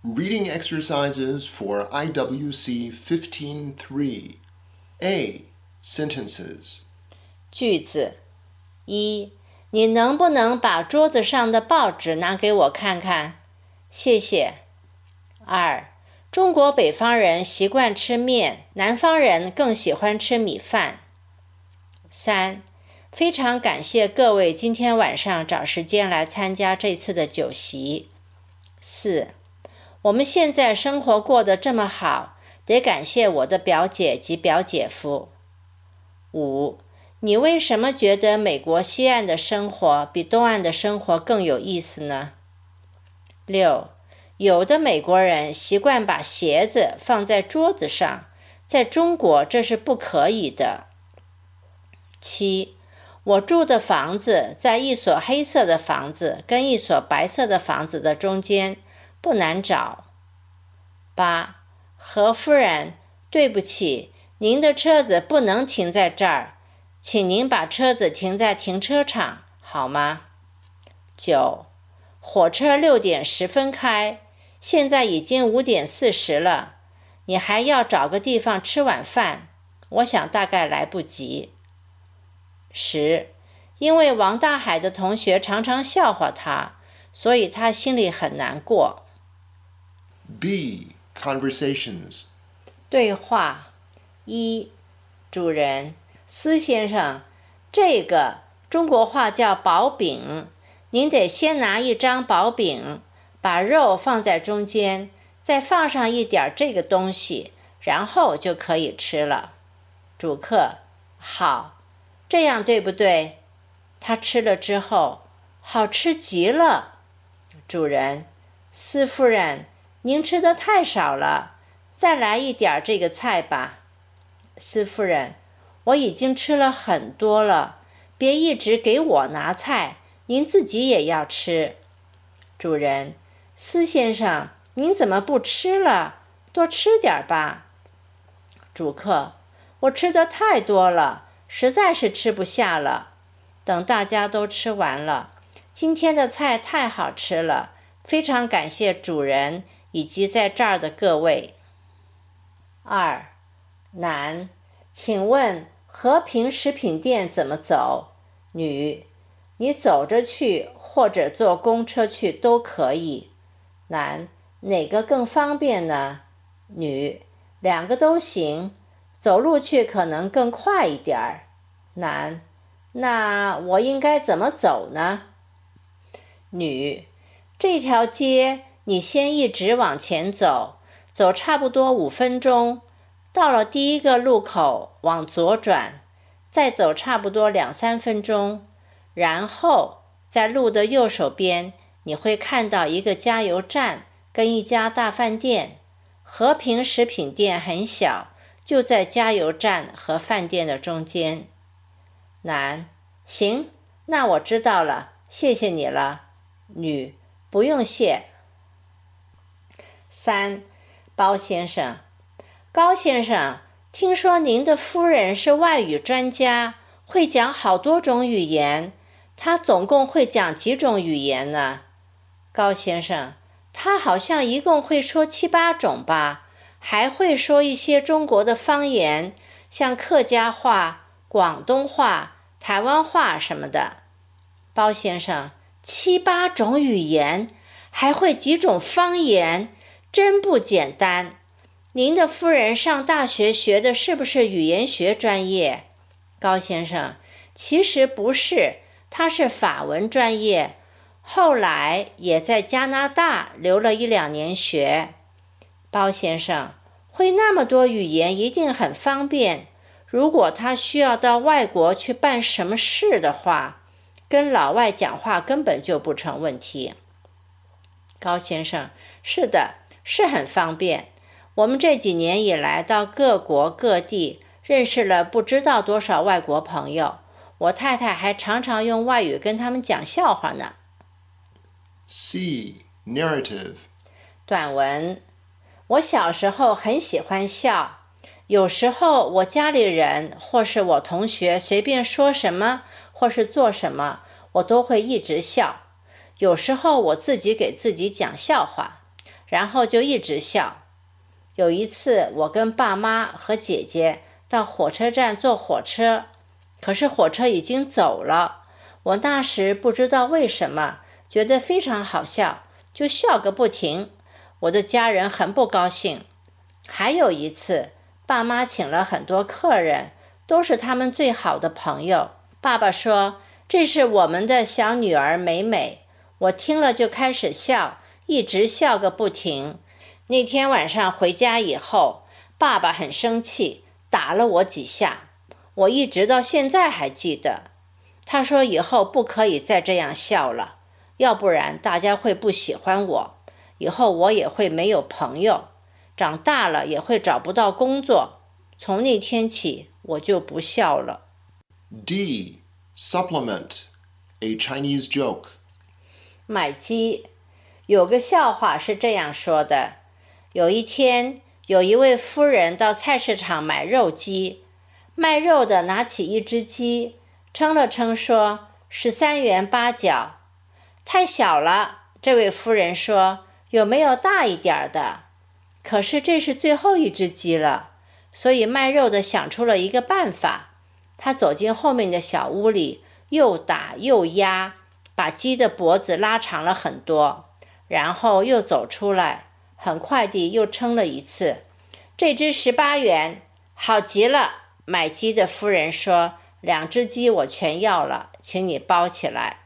Reading exercises for IWC 15-3. A. Sentences. 句子一，你能不能把桌子上的报纸拿给我看看？谢谢。二，中国北方人习惯吃面，南方人更喜欢吃米饭。三，非常感谢各位今天晚上找时间来参加这次的酒席。四，我们现在生活过得这么好，得感谢我的表姐及表姐夫。五，你为什么觉得美国西岸的生活比东岸的生活更有意思呢？六，有的美国人习惯把鞋子放在桌子上，在中国这是不可以的。七，我住的房子在一所黑色的房子跟一所白色的房子的中间，不难找。八，何夫人，对不起，您的车子不能停在这儿，请您把车子停在停车场，好吗？九，火车6点10分开，现在已经5点40了，你还要找个地方吃晚饭，我想大概来不及。10，因为王大海的同学常常笑话他，所以他心里很难过。 B. Conversations. 对话一，主人，司先生，这个中国话叫薄饼，您得先拿一张薄饼，把肉放在中间，再放上一点这个东西，然后就可以吃了。主客，好，这样对不对？他吃了之后，好吃极了。主人，司夫人，您吃的太少了，再来一点这个菜吧。司夫人，我已经吃了很多了，别一直给我拿菜，您自己也要吃。主人，司先生，您怎么不吃了？多吃点吧。主客，我吃的太多了，实在是吃不下了。等大家都吃完了，今天的菜太好吃了，非常感谢主人以及在这儿的各位。二，男，请问和平食品店怎么走？女，你走着去或者坐公车去都可以。男，哪个更方便呢？女，两个都行，走路去可能更快一点儿。男，那我应该怎么走呢？女，这条街你先一直往前走，走差不多5分钟，到了第一个路口往左转，再走差不多2-3分钟，然后在路的右手边你会看到一个加油站跟一家大饭店，和平食品店很小，就在加油站和饭店的中间。男，行，那我知道了，谢谢你了。女，不用谢。三，包先生，高先生，听说您的夫人是外语专家，会讲好多种语言，她总共会讲几种语言呢？高先生，她好像一共会说7-8种吧，还会说一些中国的方言，像客家话、广东话、台湾话什么的。包先生，7-8种语言，还会几种方言，真不简单。您的夫人上大学学的是不是语言学专业？高先生，其实不是，他是法文专业，后来也在加拿大留了1-2年学。包先生，会那么多语言一定很方便，如果他需要到外国去办什么事的话，跟老外讲话根本就不成问题。高先生，是的，是很方便。我们这几年以来到各国各地，认识了不知道多少外国朋友，我太太还常常用外语跟他们讲笑话呢。 C. Narrative. 短文，我小时候很喜欢笑，有时候我家里人或是我同学随便说什么或是做什么，我都会一直笑。有时候我自己给自己讲笑话， 然后就一直笑。有一次，我跟爸妈和姐姐到火车站坐火车，可是火车已经走了。我那时不知道为什么，觉得非常好笑，就笑个不停。我的家人很不高兴。还有一次，爸妈请了很多客人，都是他们最好的朋友。爸爸说，这是我们的小女儿美美。我听了就开始笑，一直笑个不停。那天晚上回家以后，爸爸很生气，打了我几下，我一直到现在还记得。他说以后不可以再这样笑了，要不然大家会不喜欢我，以后我也会没有朋友，长大了也会找不到工作。从那天起，我就不笑了。 D. Supplement. A Chinese joke. 买鸡。有个笑话是这样说的：有一天，有一位夫人到菜市场买肉鸡，卖肉的拿起一只鸡，称了称说13元8角。太小了，这位夫人说，有没有大一点的？可是这是最后一只鸡了，所以卖肉的想出了一个办法。他走进后面的小屋里，又打又压，把鸡的脖子拉长了很多，然后又走出来，很快地又称了一次。这只18元，好极了。买鸡的夫人说，2只鸡我全要了，请你包起来。